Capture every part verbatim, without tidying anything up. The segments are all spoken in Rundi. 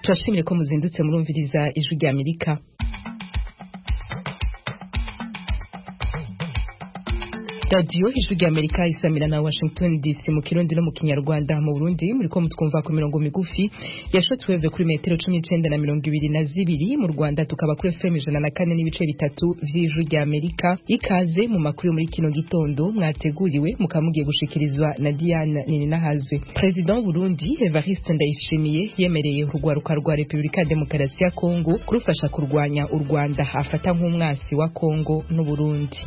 turashimire ko muzindutse murumviriza ijwi rya Amerika. Radio ijwi rya Amerika isamira na Washington D C mu Kirundi no mu Kinyarwanda. Mu Burundi muriko mutwumva ku mirongo migufi ya shortwave kuri metero cumi n'icenda na mirongo ibiri na zibiri. Mu Rwanda tukaba kuri F M ijana na kane n'ibice bitatu vy'ijwi rya Amerika. Ikaze mu makuru muri kino gitondo mwateguriwe mukamugiye gushikirizwa na Diane Nininahazwe. President Burundi Evariste Ndayishimiye yemereye urugwaruka rwa Republika ya Demokarasi ya Kongo kurufasha kurwanya u Rwanda afata nk'umwasi wa Kongo n'u Burundi.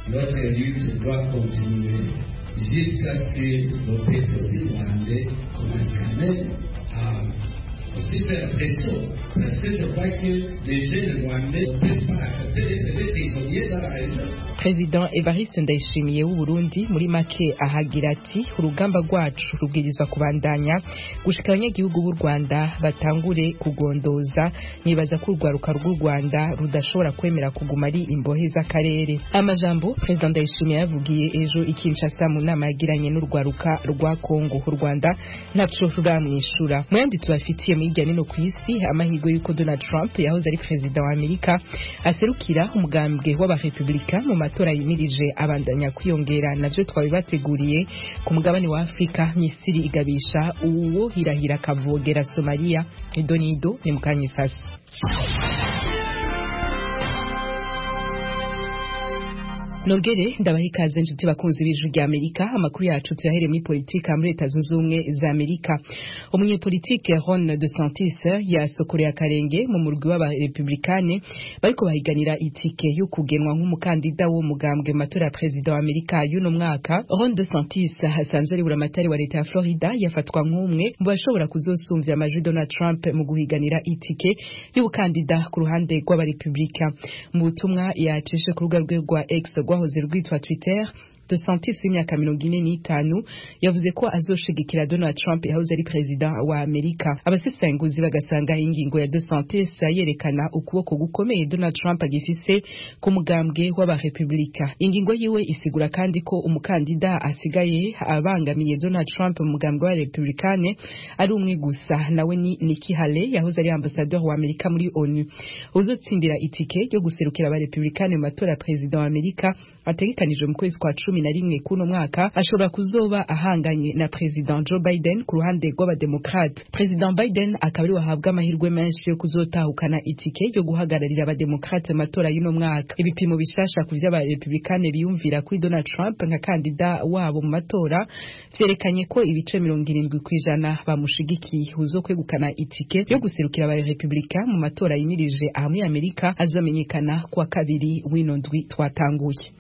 Jusqu'à ce que nos peuples rwandais commencent quand même à aussi faire la pression. Parce que je crois que les jeunes rwandais ne peuvent pas accepter d'être prisonniers dans la région. President Evariste Ndayishimiye w'u Burundi muri make ahagira ati urugamba rwacu rubwirizwa kubandanya gushika abanyagihugu b'u Rwanda batangure kugondoza nibaza ko urwaruka rw'u Rwanda rudashobora kwemera kuguma ari imbohe z'akarere. Amajambo President Ndayishimiye yavugiye ejo i Kinshasa mu nama yagiranye n'urwaruka rwa Kongo. U Rwanda ntaco ruramwishura. Mwandi tubafitiye mu hirya no kw'isi amahirwe yuko Donald Trump yahoze ari president wa Amerika aserukira umugambwe w'abarepublika mu matora yimirije abandanya kwiyongera. Navyo twabibateguriye ku mugabane wa Afrika. Misiri igabisha uwo hirahira kavogera Somalia. Idonido ni mukanyisasi. Nongere ndabaha ikaze nshuti bakunzi b'ijwi rya Amerika. Amakuru yacu tuyahere muri politika muri Leta Zunze Ubumwe za Amerika. Umunyepolitike Ron DeSantis yasokoreye akarenge mu murwi w'abarepublikane bariko bahiganira itike yo kugenwa nk'umukandida wo mugambwe mu matora ya president wa Amerika y'uno mwaka. Ron DeSantis hasanzwe ari buramatari wa leta ya Florida yafatwa nk'umwe mu bashobora kuzosumvya amajwi Donald Trump mu guhiganira itike y'ubukandida ku ruhande rw'abarepublika. Mu butumwa yacishe ku rubuga rwe rwa X rwahoze rwitwa Twitter, DeSantis w'imyaka mirongo ine n'itanu yavuze ko azoshigikira Donald Trump yahoze ari president wa Amerika. Abasesenguzi bagasanga ingingo ya DeSantis yerekana ukuboko gukomeye Donald Trump agifise ku mugambwe w'abarepublika. Ingingo yiwe isigura kandi ko umukandida asigaye abangamiye Donald Trump mu mugambwe wa Republikane ari umwe gusa, nawe ni Nikki Haley yahoze ari ambassadeur wa Amerika muri ONU. Uzotsindira itike yo guserukira abarepublikane mu matora ya president wa Amerika ategekanijwe mu kwezi kwa cumi na rimwe kuno mwaka ashobora kuzoba ahanganye na President Joe Biden ku ruhande rw'abademokrate. President Biden akabari wahabwa amahirwe menshi yo kuzotahukana itike yo guhagararira abademokrate matora y'uno mwaka. Ibipimo bishasha ku vy'abarepublikane biyumvira kuri Donald Trump nka kandida wabo mu matora vyerekanye ko ibice mirongo irindwi kw'ijana bamushigikiye. Uzokwegukana itike yo guserukira abarepublika mu matora yimirije aha muri Amerika azomenyekana kwa kabiri w'ino ndwi twatanguye.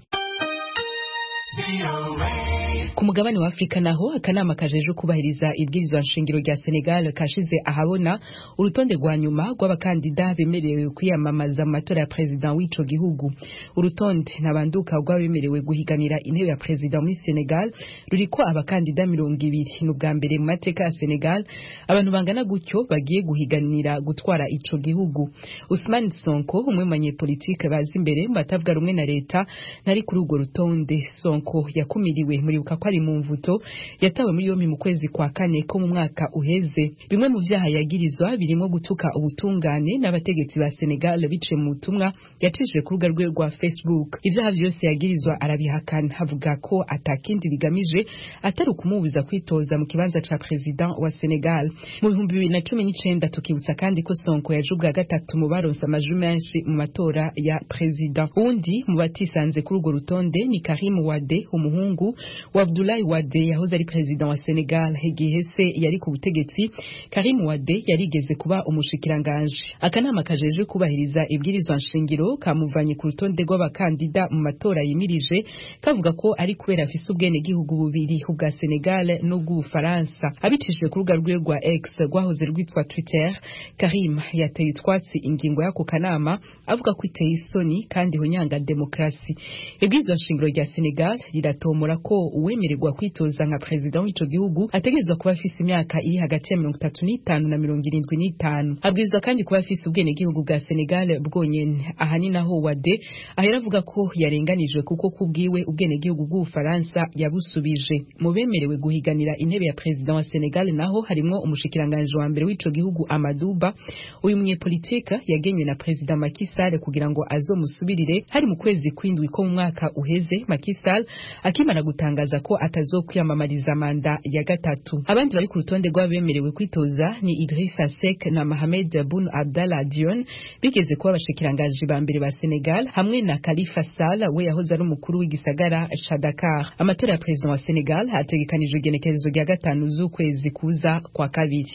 Ku mugabane wa Afrika naho akanama kajeje kubahiriza ibwirizwa nshingiro rya Senegal kashize ahabona urutonde rwa nyuma rw'abakandida bemerewe kwiyamamaza mu matora ya president w'ico gihugu. Urutonde nabanduka rw'abemerewe guhiganira intebe ya president muri Senegal ruriko abakandida mirongo ibiri. N'ubwa mbere mu mateka ya Senegal abantu bangana gutyo bagiye guhiganira gutwara ico gihugu. Ousmane Sonko umwe mu banyepolitike bazi imbere mu batavuga rumwe na leta ntari kuri urwo rutonde. Sonko yakumiriwe muri uka kwari mu mvuto yatawe muri yompi mu kwezi kwa kane ko mu mwaka uheze. Bimwe mu vyaha yagirizwa birimo gutuka ubutungane n'abategetsi ba Senegal bice mu butumwa yacishije ku rubuga rwe rwa Facebook. Ivyaha vyose yagirizwa arabihakana, havuga ko atakindi bigamije atari ukumubuza kwitoza mu kibanza ca president wa Senegal. Mu bihumbi bibiri na cumi n'icenda tukibutsa kandi ko Sonko yajubwa gatatu mu baronse amajwi menshi mu matora ya president. Undi mu batisanze kuri urwo rutonde ni Karim Wade, umuhungu wa Abdoulaye Wade yahoze ari president wa Senegal. Igihe se yari ku butegetsi, Karim Wade yarigeze kuba umushikiranganje. Akanama kajeje kubahiriza ibwirizwa nshingiro kamuvanye ku rutonde rw'abakandida mu matora yimirije kavuga ko ari kubera afise ubwene gihugu bubiri ubwa Senegal n'ubw'Ubufaransa. Abicishije ku rubuga rwe rwa X rwahoze rwitwa Twitter, Karim yateye utwatsi ingingo y'ako kanama avuga ko iteye isoni kandi hunyanga demokrasi. Ibwirizwa nshingiro rya Senegal riratomora ko uwemererwa kwitoza nka president w'ico gihugu ategerezwa kuba afise imyaka iri hagati ya mirongo itatu n'itanu na mirongo irindwi n'itanu. Abwirizwa kandi kuba afise ubwene gihugu bwa Senegal bwonyene. Aha ni naho Wade ahera avuga ko yarenganijwe kuko kubwiwe ubwene gihugu bw'Ufaransa yabusubije. Mu bemerewe guhiganira intebe ya president wa Senegal naho harimwo umushikiranganje wa mbere w'ico gihugu Amadou Ba. Uyu munyepolitika yagenywe na president Macky Sall kugira ngo azomusubirire hari mu kwezi kwindwi ko mu mwaka uheze. Macky Sall akimara gutangaza ko atazokwiyamamariza manda ya gatatu. Abandi bari ku rutonde rw'abemerewe kwitoza ni Idrissa Seck na Mohamed Boun Abdallah Dionne bigeze kuba abashikiranganje ba mbere ba Senegal hamwe na Khalifa Sall we yahoze ari umukuru w'igisagara ca Dakar. Amatora ya president wa Senegal hategekanijwe igenekerezo rya gatanu z'ukwezi kuza kwa kabiri.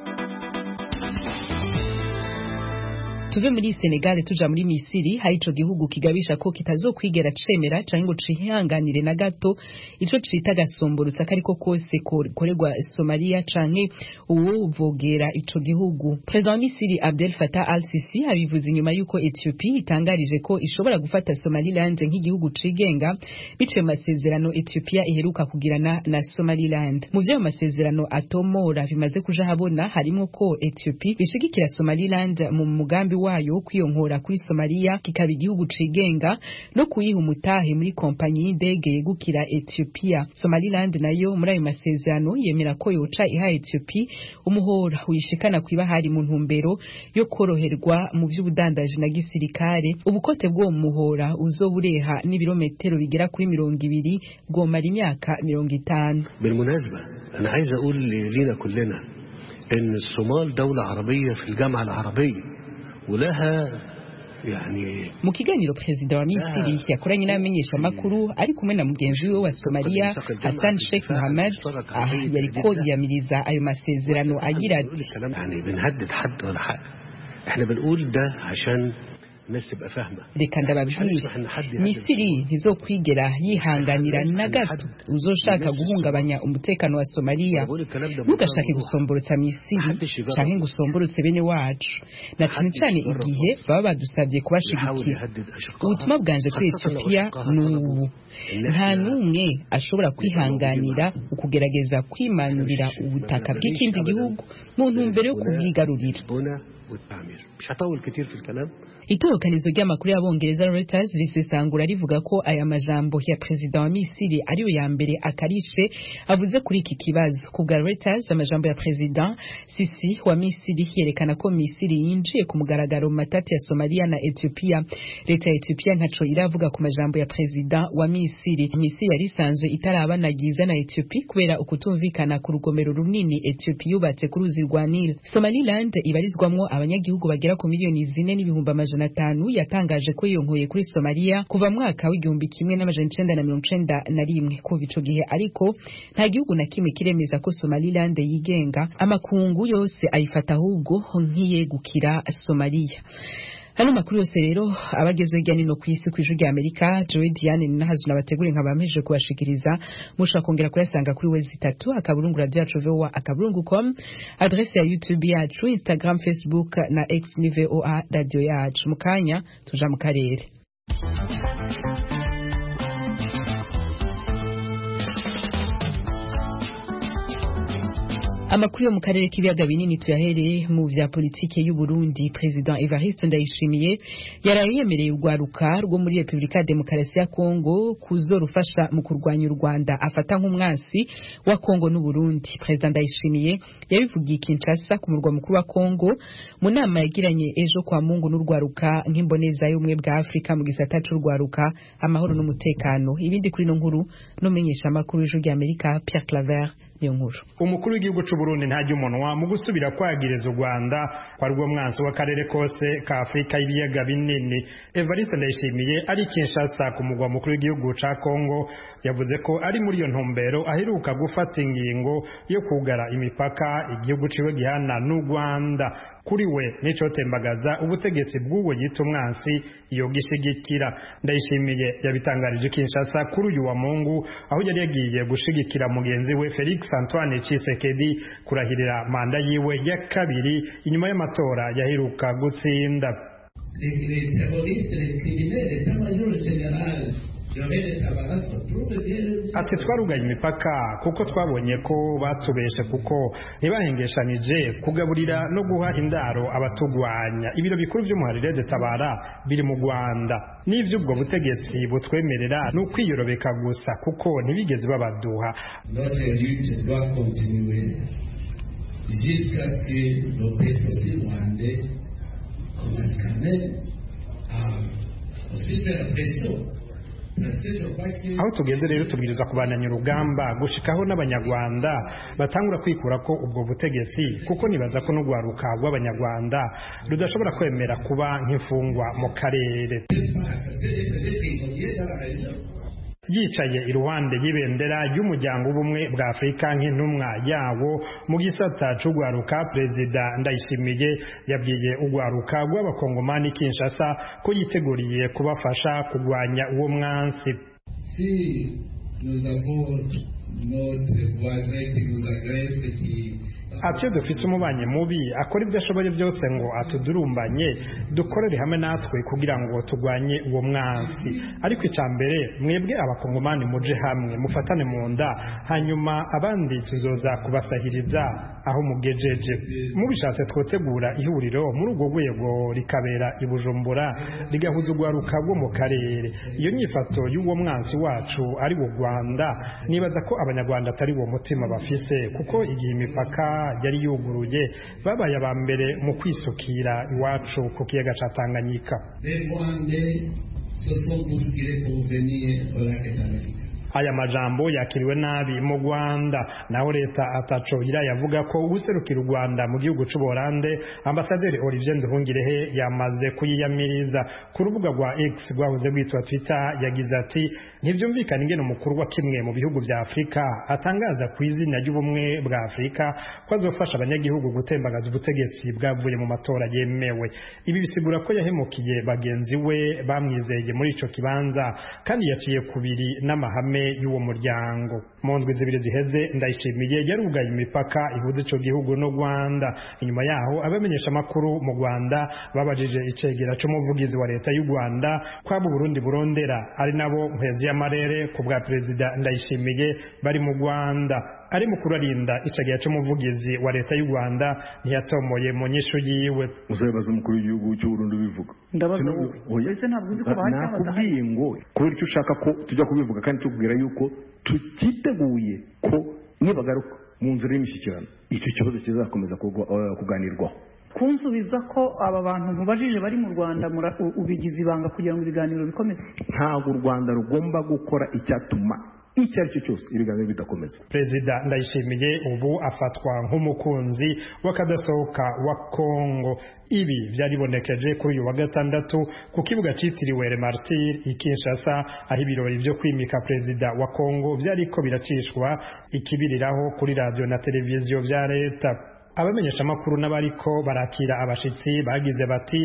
Tuve muri Senegal tuja muri Misiri, hari ico gihugu kigabisha ko kitazokwigera cemera canke ngo cihanganire na gato ico cita gasomborutsa kariko kose koregwa Somalia canke uwuvogera ico gihugu. President wa Misiri Abdel Fattah al-Sisi abivuze inyuma yuko Ethiopia itangarije ko ishobora gufata Somaliland nk'igihugu cigenga bice masezerano Ethiopia iheruka kugirana na Somaliland. Mu vyo masezerano atomora bimaze kuja habona harimo ko Ethiopia ishigikira Somaliland mu mugambi wayo kwiyonkora kuri Somalia kikaba igihugu cigenga no kuyiha umutahe muri kompanyi y'indege yegukira Ethiopia. Somaliland nayo muri ayo masezerano yemera ko yoca iha Ethiopia umuhora uyishikana kwiba hari mu ntumbero yo koroherwa mu vy'ubudandaji na gisirikare. Ubukote bwo muhora uzobureha n'ibirometero bigera kuri mirongo ibiri bwomara imyaka mirongo itanu. بالمناسبة أنا عايز أقول لينا كلنا إن الصومال دولة عربية في الجامعة العربية ولها يعني mu kiganiro president wa Misiri yakoranye n'amenyesha makuru ari kumwe na mugenzi we wa Somalia Hassan Sheikh Mohammed yariko yamiriza ayo masezerano agira ati يعني بنهدد حد ولا حق احنا بنقول ده عشان الناس تبقى فاهمه. Reka ndababwira Misiri ntizokwigera yihanganira na gato uzoshaka guhungabanya umutekano wa Somalia. Ntugashake gusomborotsa Misiri canke gusomborotse bene wacu na cyane cyane igihe baba badusabye kubashigikira. Ubutumwa bwanje kuri Ethiopia n'ubu nta numwe ashobora kwihanganira ukugerageza kwimanurira ubutaka bw'ikindi gihugu mu ntumbero yo kubwigarurira. مش هطول كتير في الكلام. Itorokanizo ry'amakuru y'abongereza Reuters risesangura rivuga ko aya majambo ya president wa Misiri ariyo ya mbere akarishe avuze kuri iki kibazo. Ku bwa Reuters amajambo ya president Sisi wa Misiri yerekana ko Misiri yinjiye ku mugaragaro mu matati ya Somalia na Ethiopia. Leta ya Ethiopia ntaco iravuga ku majambo ya president wa Misiri. Misiri yari isanzwe itarabanagiza na Ethiopia kubera ukutumvikana ku rugomero runini Ethiopia yubatse ku ruzi rwa Nile. Somaliland ibarizwamwo abanyagihugu bagera ku miliyoni zine n'ibihumbi amajana atanu yatangaje ko yonkoye kuri Somalia kuva mwaka w'igihumbi kimwe n'amajana icenda na mirongo icenda na rimwe. Kuva ico gihe ariko nta gihugu na kimwe kiremeza ko Somaliland yigenga, amakungu yose ayifata ahubwo nk'iyegukira Somalia. Hano makuru yose rero abagezo hirya no kwisi ku ijwi rya Amerika. Joy Diane nahazu nabategure nkabampeje kubashikiriza mushaka kongera kuyasanga kuri wezi itatu akaburungu radio yacu V O A akaburungu com, adresse ya YouTube yacu, Instagram, Facebook na X ni V O A radio yacu. Mukanya tuja mu karere. Amakuru yo mu karere k'ibiyaga binini tuyahereye mu vya politike y'u Burundi. President Evariste Ndayishimiye yaraye yemereye urwaruka rwo muri Republika Demokarasi ya Kongo kuzorufasha mu kurwanya u Rwanda afata nk'umwansi wa Kongo n'u Burundi. President Ndayishimiye yabivugiye Kinshasa ku murwa mukuru wa Kongo mu nama yagiranye ejo kwa Mungu n'urwaruka nk'imboneza y'umwe bwa Afrika mu gisata c'urwaruka amahoro n'umutekano. Ibindi kuri no nkuru no menyesha makuru y'ijwi rya Amerika Pierre Claver niyo nkuru. Umukuru w'igihugu c'u Burundi ntajya umunwa mu gusubira kwagiriza u Rwanda kwa rwo mwansi w'akarere kose ka Afrika y'ibiyaga binini. Evariste Ndayishimiye ari Kinshasa ku mugwa mukuru w'igihugu ca Kongo yavuze ko ari muri iyo ntumbero aheruka gufata ingingo yo kugara imipaka igihugu ciwe gihana n'u Rwanda. Kuri we nico tembagaza ubutegetsi bw'uwo yita umwansi iyo gishigikira. Ndayishimiye yabitangarije Kinshasa kuri uyu wa Mungu aho yari yagiye gushigikira mugenzi we Felix Antoine Tshisekedi kurahirira manda yiwe ya kabiri inyuma y'amatora yaheruka gutsinda. Les terroristes, les criminels, l'état-major général de Tabarasso, tout le ati twarugaye imipaka kuko twabonye ko batubeshe kuko ntibahengeshanije kugaburira no guha indaro abatugwanya. Ibiro bikuru by'umuharire de Tabara biri mu Rwanda n'ivy'ubwo butegetsi butwemerera no kwiyorobeka gusa kuko ntibigeze babaduha. Notre lutte doit continuer jusqu'à ce que nos pétroliers rwandais commencent quand même à aussi faire pression. Aho tugeze rero tubwiriza kubananya urugamba gushikaho n'abanyarwanda batangura kwikura ko ubwo butegetsi kuko nibaza ko n'ugwaruka rw'abanyarwanda rudashobora kwemera kuba nk'imfungwa mu karere. Yicaye iruhande y'ibendera y'umuryango w'ubumwe bwa Afurika nk'intumwa yawo mu gisata c'ugwaruka, Perezida Ndayishimiye yabwiye ugwaruka rw'abakongomani Kinshasa ko yiteguriye kubafasha kugwanya uwo mwansi. Si nous avons notre voisin qui nous agresse, qui ati dufise umubanyi mubi akora ibyo ashoboye byose ngo atudurumbanye, dukorere hamwe natwe kugira ngo tugwanye uwo mwansi. Ariko icambere mwebwe abakongomani muje hamwe mufatane mu nda, hanyuma abandi tuzoza kubasahiriza aho mugejeje. Mubishatse twotegura ihuriro muri urwo rwego rikabera i Bujumbura rigahuza ugwaruka rwo mu karere. Iyo nyifato y'uwo mwansi wacu ari wo Rwanda, nibaza ko abanyarwanda atari wo mutima bafise, kuko igihe imipaka yari yuguruye babaye aba mbere mu kwisukira iwacu ku kiyaga ca Tanganyika. Aya majambo yakiriwe nabi mu Rwanda, naho leta ataco irayavuga ko userukira u Rwanda mu gihugu c'u Buholande Ambasaderi Olivier Nduhungirehe yamaze kuyiyamiriza. Ku rubuga rwa X rwahoze rwitwa Twitter yagize ati ntivyumvikana ingene umukuru wa kimwe mu bihugu vya Afrika atangaza ku izina ry'ubumwe bwa Afrika ko azofasha abanyagihugu gutembagaza ubutegetsi bwavuye mu matora yemewe. Ibi bisigura ko yahemukiye bagenzi we bamwizeye muri ico kibanza kandi yaciye kubiri n'amahame y'uwo muryango. Mu ndwi zibiri ziheze Ndayishimiye yarugaye imipaka ihuza ico gihugu no Rwanda. Inyuma yaho abamenyesha makuru mu Rwanda babajije icegera c'umuvugizi wa leta y'u Rwanda kwabo Burundi burondera ari nabo mpezi y'amarere ku bwa Perezida Ndayishimiye bari mu Rwanda. Ari mukuru arinda icegera c'umuvugizi wa leta y'u Rwanda ntiyatomoye mu nyishu yiwe. Uzabaza umukuru w'igihugu cy'u Burundi bivuga ndabaza ese ntabwo uzi ko bahita nakubwiye ngo kubera icyo ushaka ko tujya kubivuga kandi tukubwira yuko tutiteguye ko nibagaruka mu nzira y'imishyikirano icyo kibazo kizakomeza kuganirwaho. kunsubiza ko aba bantu mubajije bari mu Rwanda ubigize ibanga kugira ngo ibiganiro bikomeze. Ntabwo u Rwanda rugomba gukora icyatuma icyo ari cyo cyose ibiganiro bidakomeza. Perezida Ndayishimiye ubu afatwa nk'umukunzi w'akadasohoka wa Kongo. Ibi byaribonekeje kuri uyu wa gatandatu ku kibuga citiriwe Le Martyr i Kinshasa, aho ibirori byo kwimika perezida wa Kongo byariko biracishwa ikibiriraho kuri radio na televiziyo vya leta. Abamenyesha makuru n'abariko barakira abashitsi bagize bati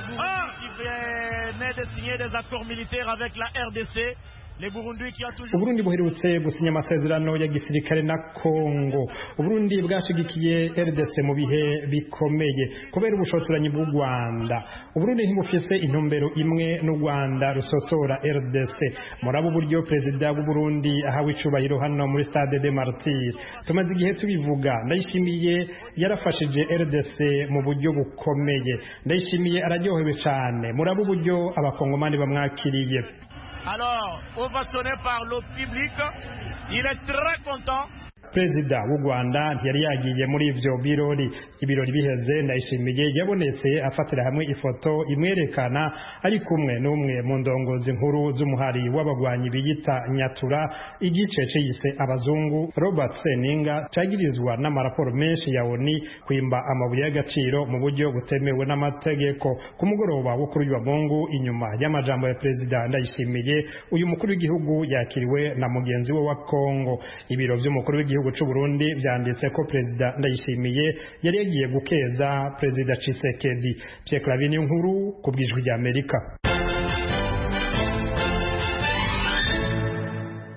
Uburundi buherutse gusinya amasezerano ya gisirikare na Kongo. Uburundi bwashigikiye R D C mu bihe bikomeye kubera ubushotoranyi bw'u Rwanda. Uburundi ntibufise intumbero imwe n'u Rwanda rusotora R D C. Murabo buryo Perezida w'u Burundi ahawe icubahiro hano muri Stade de Martyr. Tumaze igihe tubivuga. Ndayishimiye yarafashije R D C mu buryo bukomeye. Ndayishimiye araryohewe cyane. Murabo buryo abakongomani bamwakiriye. Alors, ovationné par le public, il est très content. Perezida w'u Rwanda yari yagiye muri ivyo birori. Ibirori biheze Ndayishimiye yabonetse afatira hamwe ifoto imwerekana ari kumwe n'umwe mu ndongozi nkuru z'umuhari w'abagwanyi biyita Nyatura. Igice ciyise abazungu Robert Seninga cagirizwa n'amaraporo menshi ya ONU kwimba amabuye y'agaciro mu buryo butemewe n'amategeko. Ku mugoroba wo kuri uyu Mungu, inyuma y'amajambo ya Perezida Ndayishimiye, uyu mukuru w'igihugu yakiriwe na mugenzi we wa Kongo. Ibiro vy'umukuru w'igihugu c'u Burundi vyanditse ko Perezida Ndayishimiye yari yagiye gukeza Perezida Tshisekedi. Pierre Clavin inkuru ku bw'ijwi rya Amerika.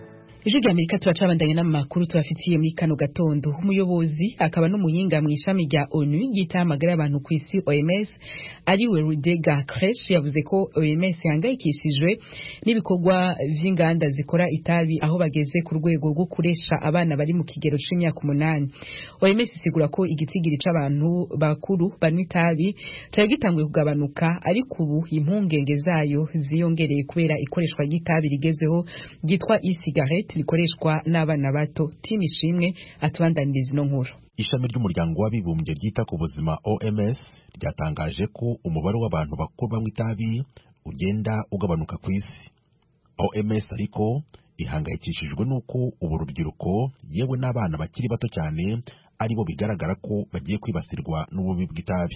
Ijwi rya Amerika turacabandanye n'amakuru tubafitiye muri kano gatondo. Umuyobozi akaba n'umuhinga mu ishami rya ONU gitamagara abantu ku isi O M S ariwe Rudega Kresh yavuze ko O M S yangayikishijwe n'ibikorwa vy'inganda zikora itabi aho bageze ku rwego rwo kuresha abana bari mu kigero c'imyaka umunani. O M S isigura ko igitigiri c'abantu bakuru banywa itabi cyari gitanguye kugabanuka ariko ubu impungenge zayo ziyongereye kubera ikoreshwa ry'itabi rigezeho ryitwa e-cigarette rikoreshwa n'abana bato. Timi Shimwe atubandaniriza no nkuru. Ishami ry'umuryango w'abibumbye ryita ku buzima O M S ryatangaje ko umubare w'abantu bakuru banywa itabi ugenda ugabanuka ku isi. O M S ariko ihangayikishijwe nuko ubu rubyiruko yewe n'abana bakiri bato cyane aribo bigaragara ko bagiye kwibasirwa n'ububi bw'itabi.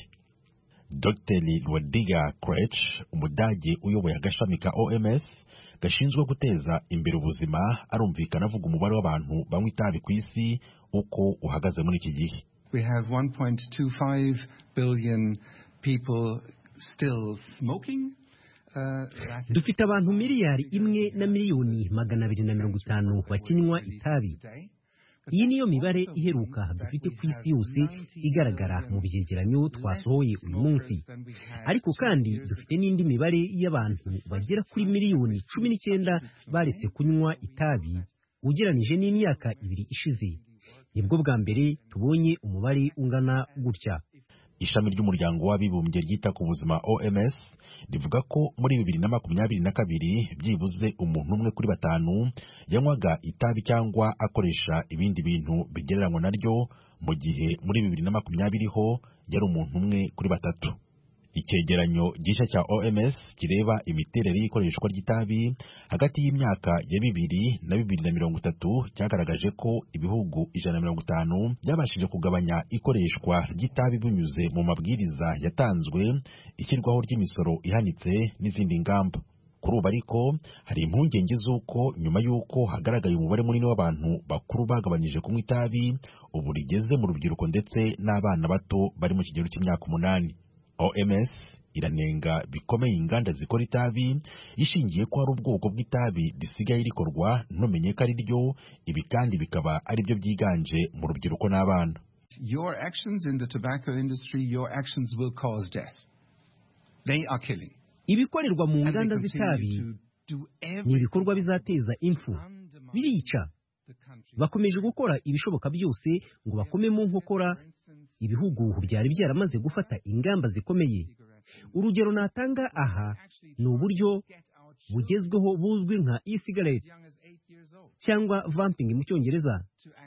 Doctor Rudega Kresh, umudage uyoboye agashami ka O M S gashinzwe guteza imbere ubuzima, arumvikana avuga umubare w'abantu banywa itabi ku isi uko uhagaze muri iki gihe. We have one point two five billion people still smoking. Uh, dufite abantu miliyari imwe na miliyoni magana abiri na mirongo itanu bakinywa itabi. Iyi niyo mibare iheruka dufite ku isi yose igaragara mu byegeranyo twasohoye uyu munsi. Ariko kandi dufite n'indi mibare y'abantu bagera kuri miliyoni cumi n'icyenda baretse kunywa itabi ugeranije n'imyaka ibiri ishize. Nibwo bwa mbere tubonye umubare ungana gutya. Ishami ry'umuryango w'abibumbye ryita ku buzima O M S rivuga ko muri bibiri na makumyabiri na kabiri byibuze umuntu umwe kuri batanu yanywaga itabi cyangwa akoresha ibindi bintu bigereranywa naryo, mu gihe muri bibiri na makumyabiri ho yari umuntu umwe kuri batatu. Icyegeranyo gishya cya O M S kireba imiterere y'ikoreshwa ry'itabi hagati y'imyaka ya bibiri na bibiri na mirongo itatu cyagaragaje ko ibihugu ijana na mirongo itanu byabashije kugabanya ikoreshwa ry'itabi binyuze mu mabwiriza yatanzwe, ishyirwaho ry'imisoro ihanitse n'izindi ngamba. Kuri ubu ariko hari impungenge z'uko nyuma y'uko hagaragaye umubare munini w'abantu bakuru bagabanyije kunywa itabi, ubu rigeze mu rubyiruko ndetse n'abana bato bari mu kigero cy'imyaka umunani. O M S iranenga bikomeye inganda zikora itabi ishingiye ko hari ubwoko bw'itabi risigaye rikorwa ntumenye ko ari ryo, ibi kandi bikaba ari byo byiganje mu rubyiruko n'abana. Your actions in the tobacco industry, your actions will cause death. They are killing. Ibikorerwa mu nganda z'itabi ni ibikorwa bizateza impfu, birica. Bakomeje gukora ibishoboka byose ngo bakome mu nkokora ibihugu byari byaramaze gufata ingamba zikomeye. Urugero natanga aha ni uburyo bugezweho buzwi nka e-cigarette cyangwa vamping mu Cyongereza,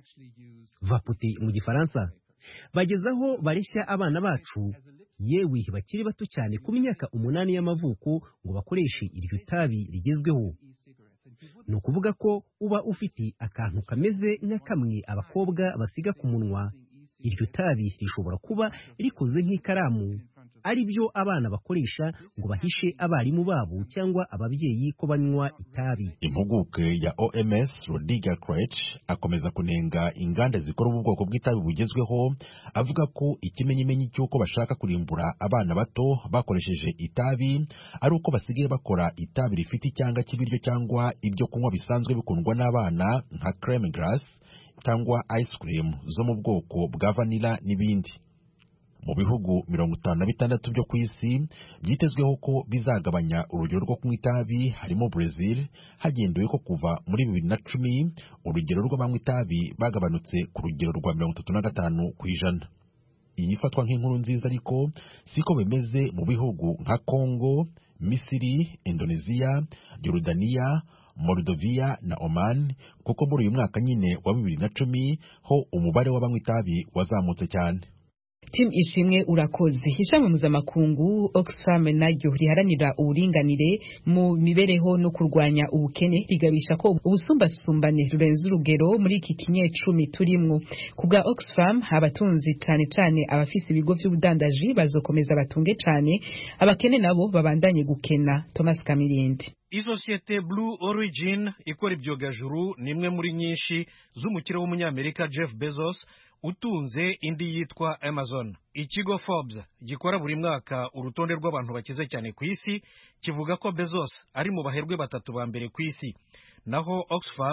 vapote mu Gifaransa. Bagezaho bareshya abana bacu yewe bakiri bato cyane ku myaka umunani y'amavuko ngo bakoreshe iryo tabi rigezweho. Ni ukuvuga ko uba ufite akantu kameze nka kamwe abakobwa basiga ku munwa. Iryo tabi rishobora kuba rikoze nk'ikaramu, ari byo abana bakoresha ngo bahishe abarimu babo cyangwa ababyeyi ko banywa itabi. Impuguke ya O M S Rudega Kresh akomeza kunenga inganda zikora ubu bwoko bw'itabi bugezweho, avuga ko ikimenyimenyi cy'uko bashaka kurimbura abana bato bakoresheje itabi ari uko basigaye bakora itabi rifite icyanga cy'ibiryo cyangwa ibyo kunywa bisanzwe bikundwa n'abana nka creme glace cyangwa ice cream zo mu bwoko bwa vanilla n'ibindi. Mu bihugu mirongo itanu na bitandatu byo ku isi byitezweho ko bizagabanya urugero rwo kunywa itabi harimo Brazil, hagendewe ko kuva muri bibiri na cumi urugero rw'abanywa itabi bagabanutse ku rugero rwa mirongo itatu na gatanu ku ijana. Iyi ifatwa nk'inkuru nziza ariko siko bimeze mu bihugu nka Congo, Misiri, Indonesia, Jordania, Moldovia na Oman, kuko muri uyu mwaka nyine wa bibiri na cumi ho umubare w'abanywa itabi wazamutse cyane. Tim Ishimwe urakoze. Ishami mpuzamakungu Oxfam naryo riharanira uburinganire mu mibereho no kurwanya ubukene rigabisha ko ubusumbasumbane rurenze urugero muri iki kinyecumi turimwo. Kubwa Oxfam abatunzi cyane cyane abafise ibigo by'ubudandaji bazokomeza batunge cyane, abakene nabo babandanye gukena. Thomas Kamirindi. Isosiyete Blue Origin ikora ibyogajuru nimwe muri nyinshi z'umukire w'umunyamerika Jeff Bezos utunze indi yitwa Amazon. Ikigo Forbes gikora buri mwaka urutonde rw'abantu bakize cyane ku isi kivuga ko Bezos ari mu baherwe batatu ba mbere ku isi, naho Oxfam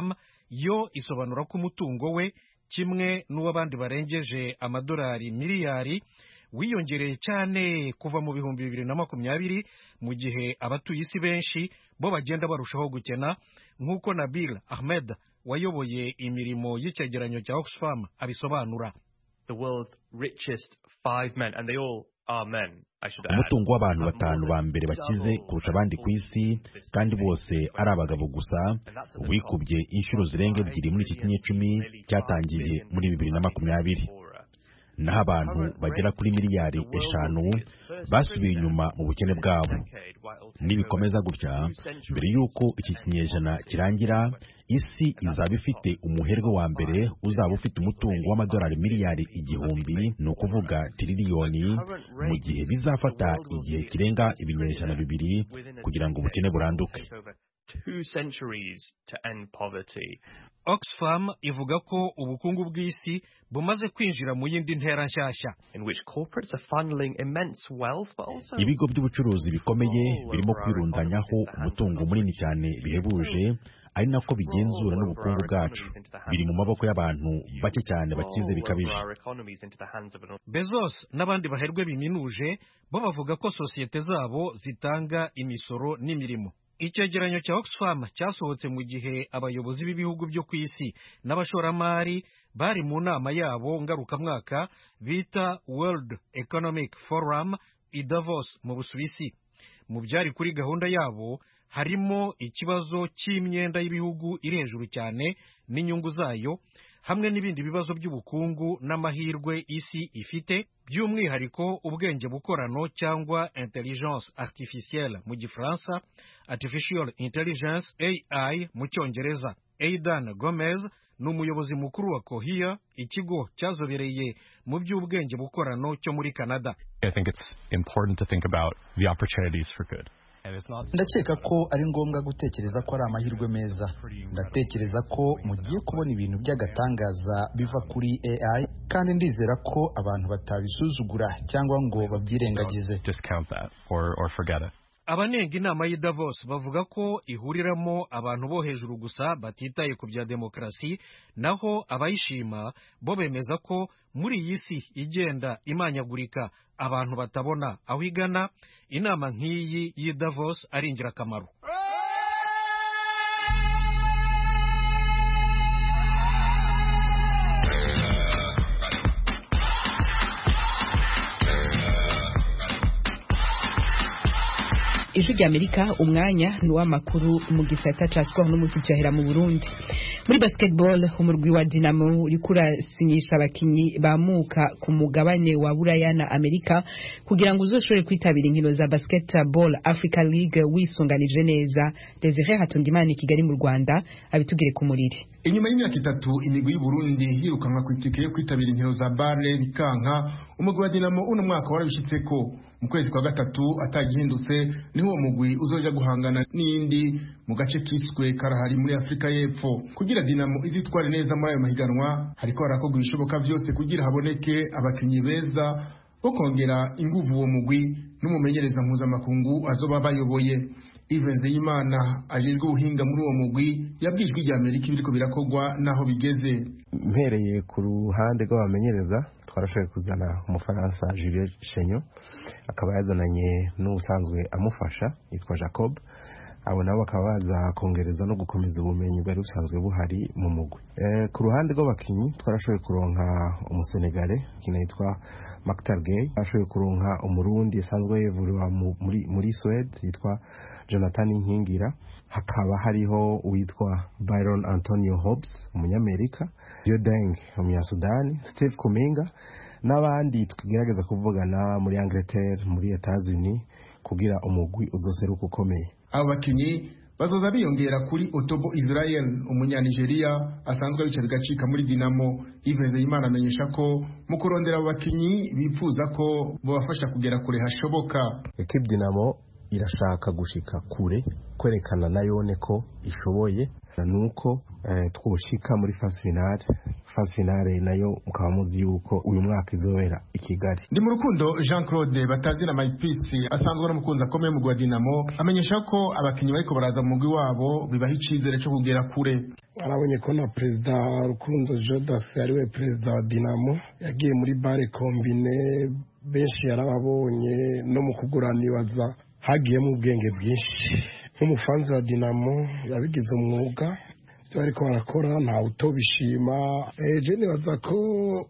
yo isobanura ko umutungo we kimwe n'uw'abandi barengeje amadolari miliyari wiyongereye cyane kuva mu bihumbi bibiri na makumyabiri mu gihe abatuye isi benshi bo bagenda barushaho gukena nk'uko Nabil Ahmed wayoboye imirimo y'icyegeranyo cya Oxfam abisobanura. The world's richest five men, and they all are men. umutungo w'abantu batanu ba mbere bakize kurusha abandi ku isi kandi bose ari abagabo gusa wikubye inshuro zirenga ebyiri muri iki kinyecumi cyatangiye muri bibiri na makumyabiri. naho abantu bagera kuri miliyari eshanu basubiye inyuma mu bukene bwabo. Nibikomeza gutya, mbere y'uko iki kinyejana kirangira, isi izaba ifite umuherwe wa mbere uzaba ufite umutungo w'amadolari miliyari igihumbi, ni ukuvuga tiriliyoni, mu gihe bizafata igihe kirenga ibinyejana bibiri kugira ngo ubukene buranduke. Two centuries to end poverty. Oxfam ivuga ko ubukungu bw'isi bumaze kwinjira mu yindi ntera nshyashya, in which corporates are funneling immense wealth, but also ibigo by'ubucuruzi bikomeye birimo kwirundanyaho umutungo munini cyane bihebuje, ari nako bigenzura n'ubukungu bwacu. Biri mu maboko y'abantu bake cyane bakize bikabije. Bezos n'abandi baherwe biminuje bo bavuga ko sosiyete zabo zitanga imisoro n'imirimo. Icyegeranyo cya Oxfam cyasohotse mu gihe abayobozi b'ibihugu byo ku isi n'abashoramari bari mu nama yabo ngarukamwaka bita World Economic Forum i Davos mu Busuwisi. Mu byari kuri gahunda yabo harimo ikibazo cy'imyenda y'ibihugu iri hejuru cyane n'inyungu zayo, hamwe n'ibindi bibazo by'ubukungu n'amahirwe isi ifite, by'umwihariko ubwenge bukorano cyangwa intelligence artificielle mu gifaransa, artificial intelligence A I mu cyongereza. Aidan Gomez ni umuyobozi mukuru wa Cohere, ikigo cyazobereye mu by'ubwenge bukorano cyo muri Canada. I think it's important to think about the opportunities for good. Ndakeka ko ari ngombwa gutekereza ko ari amahirwe meza. Ndatekereza ko mugiye kubona ibintu by'agatangaza biva kuri A I, kandi ndizera ko abantu batabisuzugura cyangwa ngo babyirengagize. Discount that or or forget it. Abanenga inama y'i Davos bavuga ko ihuriramo abantu bo hejuru gusa batitaye ku bya demokarasi, naho abayishima bo bemeza ko muri iyi si igenda imanyagurika abantu batabona aho igana, inama nk'iyi y'i Davos ari ingirakamaro. Ijwi ry'Amerika, umwanya ni w'amakuru mu gisata ca sport n'umuziki cyahera mu Burundi. Muri basketball, umurwi wa Dinamo uri kurasinyisha abakinyi bamuka ku mugabane wa Buraya na Amerika kugira ngo uzoshobore kwitabira inkino za Basketball Africa League wisunganije neza. Desire Hatungimana Kigali mu Rwanda abitugire ku muriri. Inyuma y'imyaka itatu imigwi y'u Burundi yirukanwa ku itike yo kwitabira inkino za Barre bikanka, umugwi wa Dinamo uno mwaka warabishitseko. Mu kwezi kwa gatatu atagihindutse niho uwo mugwi uzoja guhangana n'indi mu gace kiswe Karahari muri Afrika y'Epfo. Kugira Dinamo izitware neza muri ayo mahiganwa, hariko harakorwa ibishoboka byose kugira haboneke abakinyi beza bo kongera inguvu uwo mugwi n'umumenyereza mpuzamakungu azoba bayoboye. Yves Nzeyimana ajejwe ubuhinga muri uwo mugwi yabwijwe rya Amerika ibiriko birakorwa naho bigeze. Mpereye ku ruhande rw'abamenyereza, twarashoboye kuzana umufaransa Julien Chenyo, akaba yazananye n'ubusanzwe amufasha yitwa Jacob. Abo nabo bakaba baza kongereza no gukomeza ubumenyi bwari busanzwe buhari mu mugwi. E, ku ruhande rw'abakinyi twarashoboye kuronka umusenegale kina yitwa Maktar Gueye, ashoboye kuronka umurundi asanzwe yevurwa muri muri Sweden yitwa Jonathan Nkingira, hakaba hariho uwitwa Byron Antonio Hobbs umunyamerika, Yodeng umunyasudani, Steve Kuminga n'abandi tukigerageza kuvugana muri Angleterre, muri Etats-Unis kugira umugwi uzoseruka ukomeye. Abo bakinyi bazoza biyongera kuri Otobo Israel umunyanigeriya asanzwe bica bigacika muri Dinamo. Yves Nzeyimana amenyesha ko mu kurondera abo bakinyi bifuza ko bobafasha kugera kure hashoboka. Equipe Dinamo irashaka gushika kure kwerekana nayone ko ishoboye nuko eh, twoshika muri phase finale phase finale nayo mukaba muzi yuko uyu mwaka izobera i Kigali. Ndi mu rukundo Jean Claude batazira Maypisi asanzwe n'umukunzi akomeye mu Dinamo amenyesha ko abakinyi bariko baraza mu mugwi wabo bibaha icizere cyo kugera kure. Arabonye ko na Perezida Rukundo Jodas ariwe Perezida wa Dinamo yagiye muri bare kombine benshi yarababonye no mu kuguranibaza hagiyemo ubwenge bwinshi. Nk'umufanzi wa Dinamo yabigize umwuga byo ariko barakora nta utobishima eje nibaza ko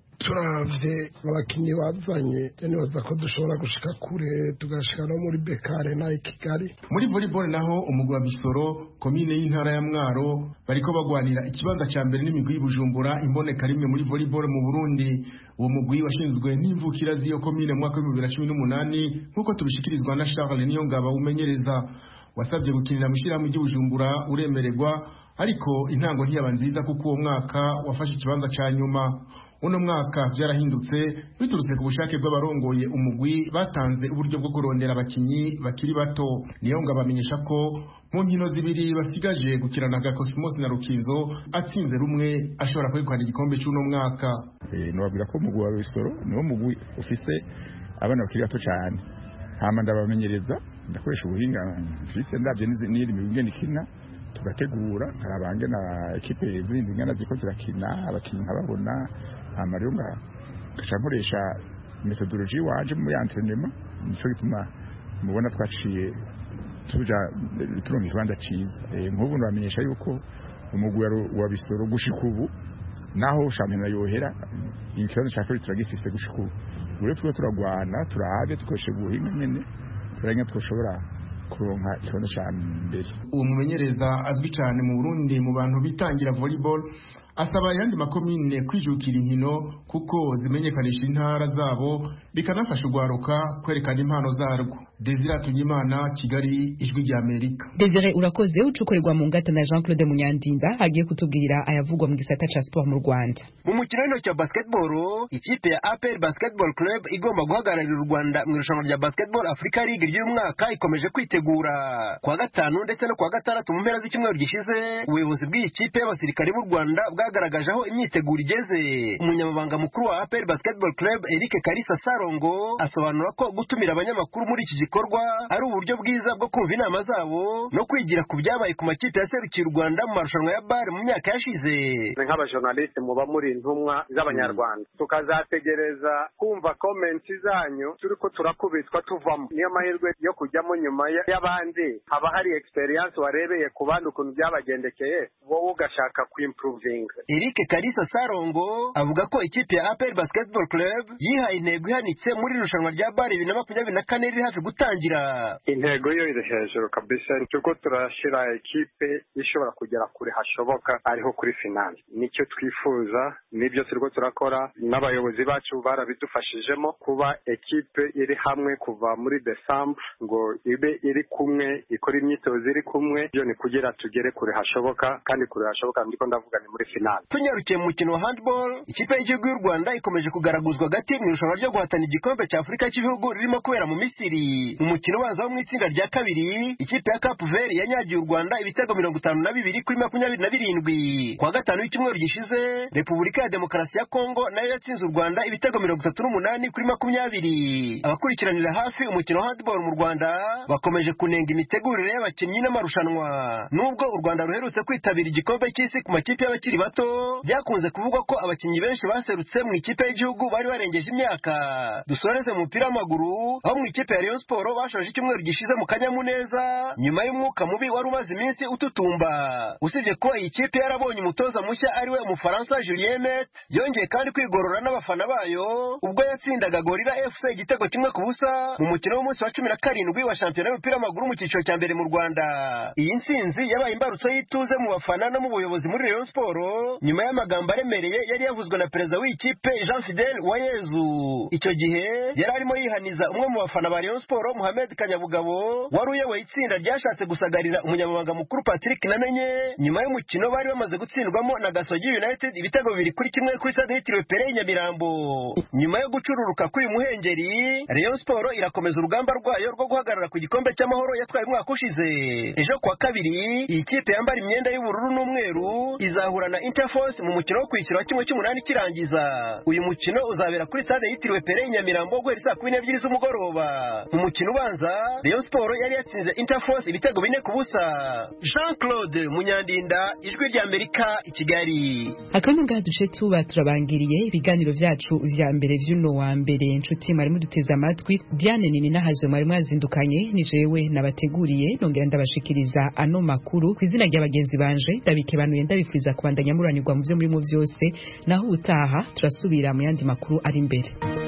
turavye abakinyi bazanye nibaza ko dushobora gushika kure tugashika no muri Bekare na Kigali. Muri volleyball naho umugwi wa Bisoro komine y'intara ya Mwaro bariko bagwanira ikibanza ca mbere n'imigwi y'Ibujumbura imboneka rimwe muri volleyball mu Burundi. Uwo mugwi washinzwe n'imvukira z'iyo komine mu mwaka wa bibiri na cumi n'umunani nkuko tubishikirizwa na Charles Niyongaba umenyereza wasabye gukinira mushira mu Bujumbura uremererwa ariko intango ntiyaba nziza kuko uwo mwaka wafashe ikibanza ca nyuma. Uno mwaka byarahindutse biturutse ku bushake bw'abarongoye umugwi batanze uburyo bwo kurondera abakinyi bakiri bato. Niyo ngo abamenyesha ko mu nkino zibiri basigaje gukirana ga Cosmos na Rukinzo atsinze rumwe ashobora kwegukana igikombe cy'uno mwaka. Eh nobabwira ko umugwi wa Bisoro niwo mugwi ufise abana bakiri bato cyane. Hama ndabamenyereza ndakoresha ubuhinga mfise ndavye n'iri mibwe nikina tugategura karabange na equipe zindi ngana ziko zirakina abakinyi nkababona amaryo nga gashankoresha methodology waje mu entraînement nico gituma mubona twaciye tuja turonka ikibanza ciza nk'ubu ndamenyesha yuko umugwi wa Bisoro gushika ubu naho shampiyona yohera ikibazo cya kabiri turagifise gushika ubu bure twe turagwana turabe tukoreshe guhinga nyene turanya twoshobora kuronka ikibazo cya mbere. Uwo mumenyereza azwi cyane mu Burundi mu bantu bitangira volleyball asaba yandi makomine kwijukira inkino kuko zimenyekanisha intara zabo bikanafasha ugwaruka kwerekana impano zarwo. Desire Tunyimana, Kigali, Ijwi rya Amerika. Desire urakoze ucukorerwa mu ngata na Jean Claude Munyandinda agiye kutubwirira ayavugwa mu gisata ca sport mu Rwanda. Mu mukino w'intoki cya basketball ikipe ya A P R Basketball Club igomba guhagararira u Rwanda mu irushanwa rya Basketball Africa League ry'uyu mwaka ikomeje kwitegura. Kwa gatanu ndetse no kwa gatandatu mu mpera z'icyumweru gishize ubuyobozi bw'iyi kipe y'abasirikare b'u Rwanda bwagaragaje aho imyiteguro igeze. Umunyamabanga mukuru wa A P R Basketball Club Eric Kalisa Sarongo asobanura ko gutumira abanyamakuru muri iki gikorwa ari uburyo bwiza bwo kumva inama zabo no kwigira ku byabaye ku makipe yaserukiye u Rwanda mu marushanwa ya bar mu myaka yashize. Nk'abajournaliste muba muri intumwa z'abanyarwanda tukazategereza kumva comments zanyu turiko turakubitwa tuvamo. Niyo mahirwe yo kujyamo nyuma y'abandi haba hari experience warebeye ku bandi ukuntu byabagendekeye wowe ugashaka kuimprovinga. Eric Kalisa Sarongo avuga ko ikipe ya A P R Basketball Club yihaye intego ihanitse muri irushanwa rya bar bibiri na makumyabiri na kane riri hafi gutangira. Intego yo iri hejuru kabisa tuko turashira ekipe ishobora kugera kure hashoboka ariho kuri finale. Nicyo twifuza nibyo turiko turakora n'abayobozi bacu barabidufashijemo kuba ekipe iri hamwe kuva muri December ngo ibe iri kumwe ikora imyitozo iri kumwe byo ni kugira tugere kure hashoboka kandi kure hashoboka ndiko ndavuga ni muri finale. Tunyarukiye mu mukino wa handball ikipe y'igihugu y'u Rwanda ikomeje kugaraguzwa gati mu irushanwa ryo guhatana igikombe cya Afurika cy'ibihugu ririmo kubera mu Misiri. Umukino waza wo mu itsinda rya kabiri ikipe ya Cape Verde yanyagiye u Rwanda ibitego mirongo itanu na bibiri kuri makumyabiri na birindwi. Kwa gatanu w'icyumweru gishize Repubulika ya Demokarasi ya Kongo nayo yatsinze u Rwanda ibitego mirongo itatu n'umunani kuri makumyabiri. Abakurikiranira hafi umukino wa handball mu Rwanda bakomeje kunenga imitegurire y'abakinnyi n'amarushanwa. Nubwo u Rwanda ruherutse kwitabira igikombe cy'isi ku makipe y'abakiri bato byakunze kuvugwa ko abakinnyi benshi baserutse mu ikipe y'igihugu bari barengeje imyaka. Dusoreze mu mupira w'amaguru aho mu ikipe ya Rayon Sport bashoje icyumweru gishize mu kanyamuneza nyuma y'umwuka mubi wari umaze iminsi ututumba. Usibye ko iyi kipe yarabonye umutoza mushya ariwe umufaransa Julien Met yongeye kandi kwigorora n'abafana bayo ubwo yatsindaga Gorilla F C igitego kimwe ku busa mu mukino w'umunsi wa cumi na karindwi wa shampiyona y'umupira w'amaguru mu cyiciro cya mbere mu Rwanda. Iyi ntsinzi yabaye imbarutso y'ituze mu bafana no mu buyobozi muri Rayon Sport nyuma y'amagambo aremereye yari yavuzwe na perezida w'ikipe Jean Fidel Uwayezu. Icyo gihe yari arimo yihaniza umwe mu bafana ba Rayon Sport Mohamed Kanyabugabo wari uyoboye itsinda ryashatse gusagarira umunyamabanga mukuru Patrick Namenye nyuma y'umukino bari bamaze gutsindwamo na Gasogi United ibitego bibiri kuri kimwe kuri stade yitiriwe Pere Nyamirambo. Nyuma yo gucururuka kuri uyu muhengeri, Rayon Sport irakomeza urugamba rwayo rwo guhagarara ku gikombe cy'amahoro yatwaye umwaka ushize. Ejo kuwa kabiri iyi kipe yambara imyenda y'ubururu n'umweru izahura na Interforce mu mukino wo kwishyura kimwe cy'umunani kirangiza. Uyu mukino uzabera kuri stade yitiriwe Pere Nyamirambo guhera saa kumi n'ebyiri z'umugoroba. Mu mukino ubanza Rayon Sport yari yatsinze Interforce ibitego bine ku busa. Jean Claude Munyandinda, Ijwi rya Amerika, i Kigali. Akanya ngaha duce tuba turabangiriye ibiganiro vyacu vya mbere vy'uno wa mbere. Inshuti mwari muduteze amatwi, Diane Nini nahaje mwari mwazindukanye ni jewe nabateguriye nongera ndabashikiriza ano makuru ku izina ry'abagenzi banje ndabikebanuye ndabifuriza kubandanya muranirwa mu byo muri mu byose, naho utaha turasubira mu yandi makuru ari imbere.